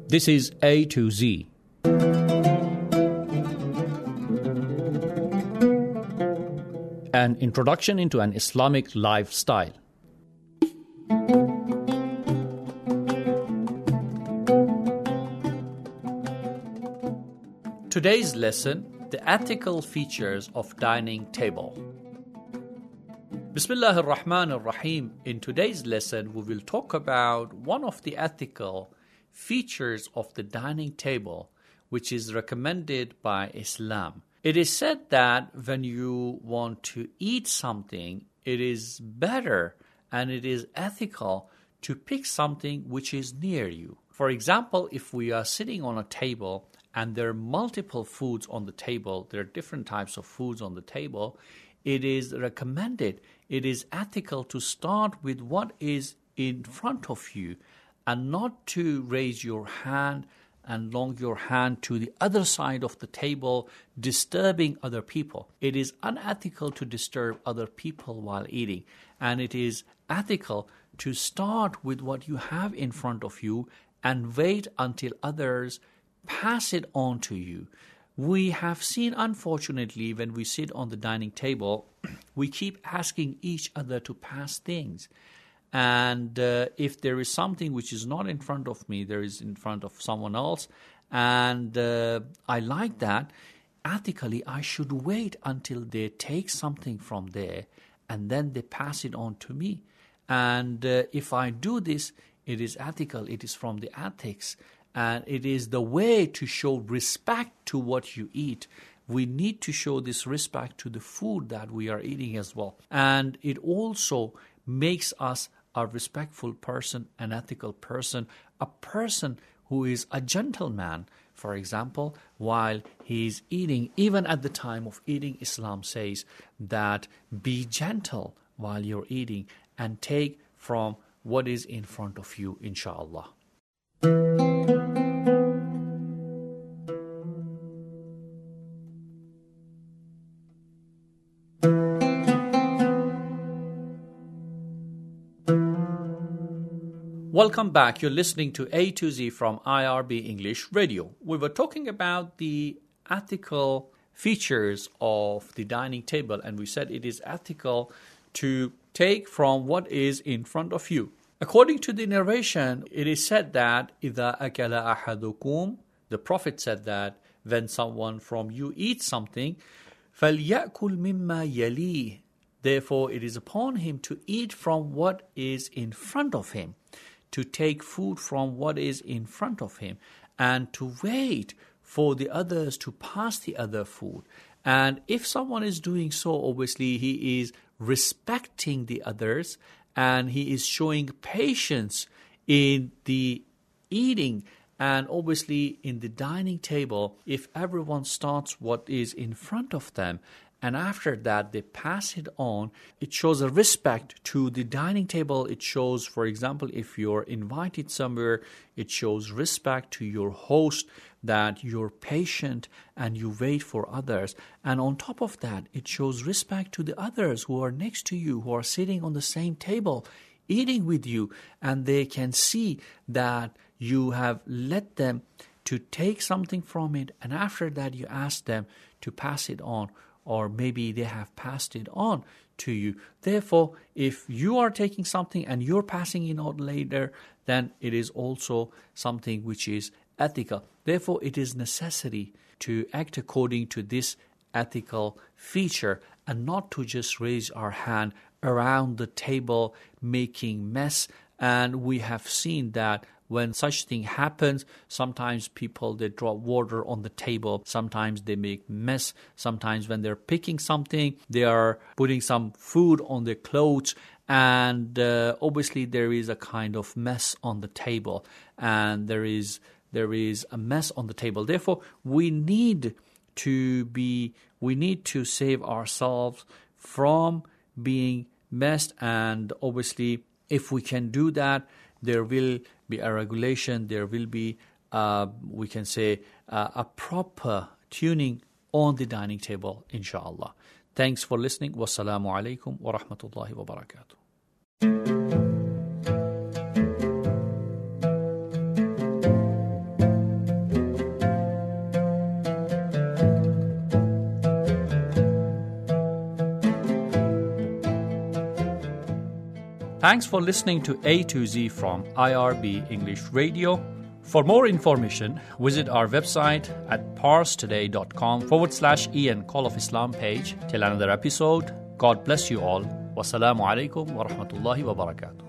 This is A to Z. An introduction into an Islamic lifestyle. Today's lesson, the ethical features of dining table. Bismillah ar-Rahman ar-Rahim. In today's lesson, we will talk about one of the ethical features of the dining table, which is recommended by Islam. It is said that when you want to eat something, it is better and it is ethical to pick something which is near you. For example, if we are sitting on a table and there are multiple foods on the table, there are different types of foods on the table, it is recommended, it is ethical to start with what is in front of you and not to raise your hand and long your hand to the other side of the table, disturbing other people. It is unethical to disturb other people while eating, and it is ethical to start with what you have in front of you and wait until others pass it on to you. We have seen, unfortunately, when we sit on the dining table, we keep asking each other to pass things. And if there is something which is not in front of me, there is in front of someone else, and I like that, ethically I should wait until they take something from there and then they pass it on to me. And if I do this, it is ethical, it is from the ethics, and it is the way to show respect to what you eat. We need to show this respect to the food that we are eating as well. And it also makes us a respectful person, an ethical person, a person who is a gentleman. For example, while he is eating, even at the time of eating, Islam says that be gentle while you're eating and take from what is in front of you, inshallah. Welcome back. You're listening to A to Z from IRB English Radio. We were talking about the ethical features of the dining table, and we said it is ethical to take from what is in front of you. According to the narration, it is said that إِذَا أَكَلَ أَحَدُكُمْ, the Prophet said that when someone from you eats something, فَلْيَأْكُلْ مِمَّا يَلِيهِ, therefore it is upon him to eat from what is in front of him, to take food from what is in front of him, and to wait for the others to pass the other food. And if someone is doing so, obviously he is respecting the others and he is showing patience in the eating. And obviously in the dining table, if everyone starts what is in front of them and after that they pass it on, it shows a respect to the dining table. It shows, for example, if you're invited somewhere, it shows respect to your host, that you're patient and you wait for others. And on top of that, it shows respect to the others who are next to you, who are sitting on the same table, eating with you, and they can see that you have let them to take something from it, and after that you ask them to pass it on, or maybe they have passed it on to you. Therefore, if you are taking something and you're passing it on later, then it is also something which is ethical. Therefore, it is necessary to act according to this ethical feature and not to just raise our hand around the table making mess. And we have seen that when such thing happens, sometimes people, they drop water on the table, sometimes they make mess, sometimes when they're picking something, they are putting some food on their clothes, and obviously there is a kind of mess on the table, and there is a mess on the table. Therefore, we need to save ourselves from being messed, and obviously if we can do that, there will be a regulation, there will be, we can say, a proper tuning on the dining table, inshallah. Thanks for listening. Wassalamu alaikum wa rahmatullahi wa barakatuh. Thanks for listening to A to Z from IRB English Radio. For more information, visit our website at parstoday.com/Ian Call of Islam page. Till another episode, God bless you all. Wassalamu alaikum wa rahmatullahi wa barakatuh.